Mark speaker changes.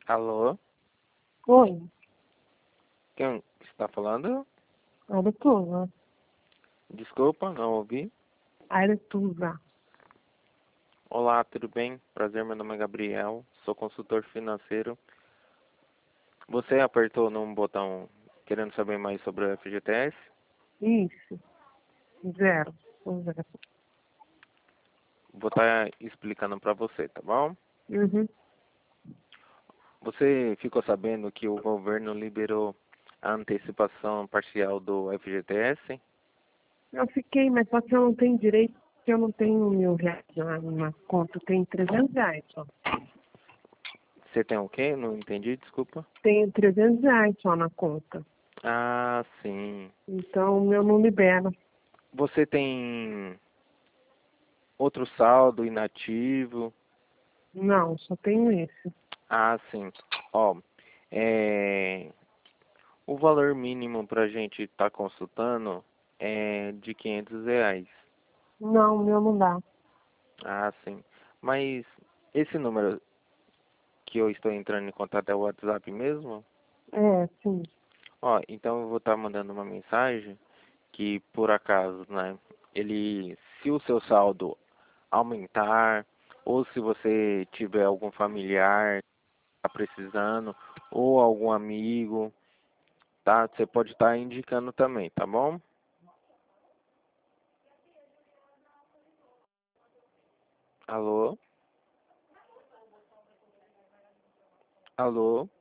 Speaker 1: Alô?
Speaker 2: Oi,
Speaker 1: Quem está falando?
Speaker 2: Aretusa.
Speaker 1: Desculpa, não ouvi.
Speaker 2: Aretusa.
Speaker 1: Olá, tudo bem? Prazer, meu nome é Gabriel, sou consultor financeiro. Você apertou num botão querendo saber mais sobre o FGTS?
Speaker 2: Isso. Zero. Zero.
Speaker 1: Vou estar explicando para você, tá bom?
Speaker 2: Uhum.
Speaker 1: Você ficou sabendo que o governo liberou a antecipação parcial do FGTS?
Speaker 2: Eu fiquei, mas só que eu não tenho direito, porque eu não tenho R$ 1.000 na conta. Eu tenho R$ 300 só.
Speaker 1: Você tem o quê? Não entendi, desculpa.
Speaker 2: Tenho R$ 300 só na conta.
Speaker 1: Ah, sim.
Speaker 2: Então, o meu não libera.
Speaker 1: Você tem outro saldo inativo?
Speaker 2: Não, só tenho esse.
Speaker 1: Ah, sim. Ó, é, o valor mínimo para a gente estar consultando é de R$ 500.
Speaker 2: Não, o meu não dá.
Speaker 1: Ah, sim. Mas esse número que eu estou entrando em contato é o WhatsApp mesmo?
Speaker 2: É, sim.
Speaker 1: Ó, então eu vou estar mandando uma mensagem que por acaso, né, se o seu saldo aumentar ou se você tiver algum familiar que está precisando ou algum amigo, tá? Você pode estar indicando também, tá bom? Alô? Alô?